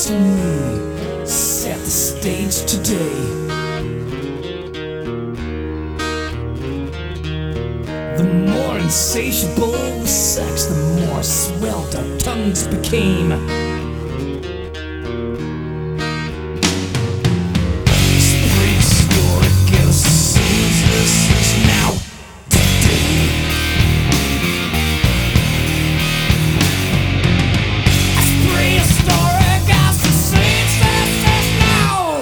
to me set the stage today. The more insatiable the sex, the more svelte our tongues became. This prehistoric innocence is now today. As prehistoric as the saints is now.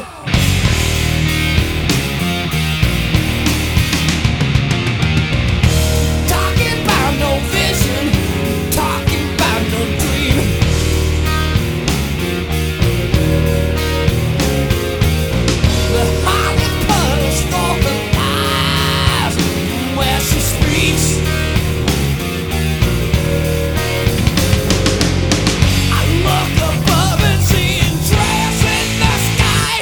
Talking about no vision, talking about no dream. The Holly puddles for the eyes where she speaks. I look above and see trails in the sky.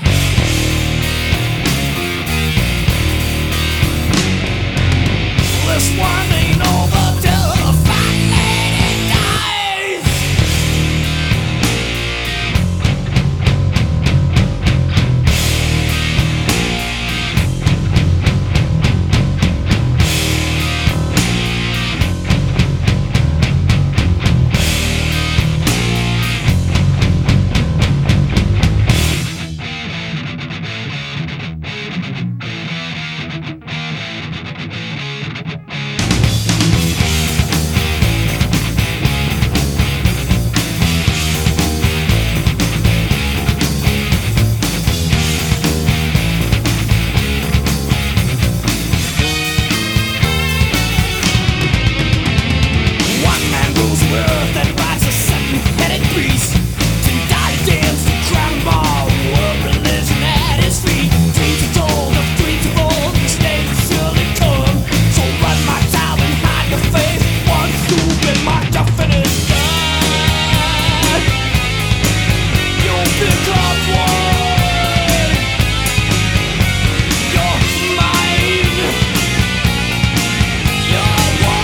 This one ain't over till the fat lady dies. One man rules the earth and rides a seven-headed beast. Two diadems, the crown ball, world religion at his feet. Dreams are told of dreams of old, this day will surely come. So run my child and hide your face. One stupid march to finish line. You'll pick up one. You're mine. You're one.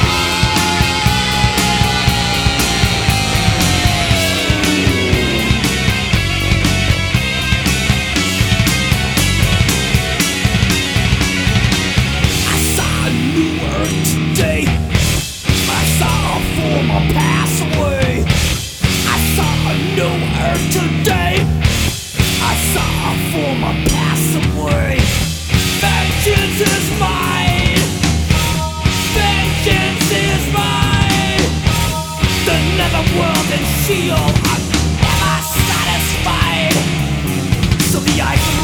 I saw a new earth today. I saw a former pass away. I saw a new earth today. I saw a former pass away. Vengeance is mine. Vengeance is mine. The netherworld and Sheol are never satisfied. So the ice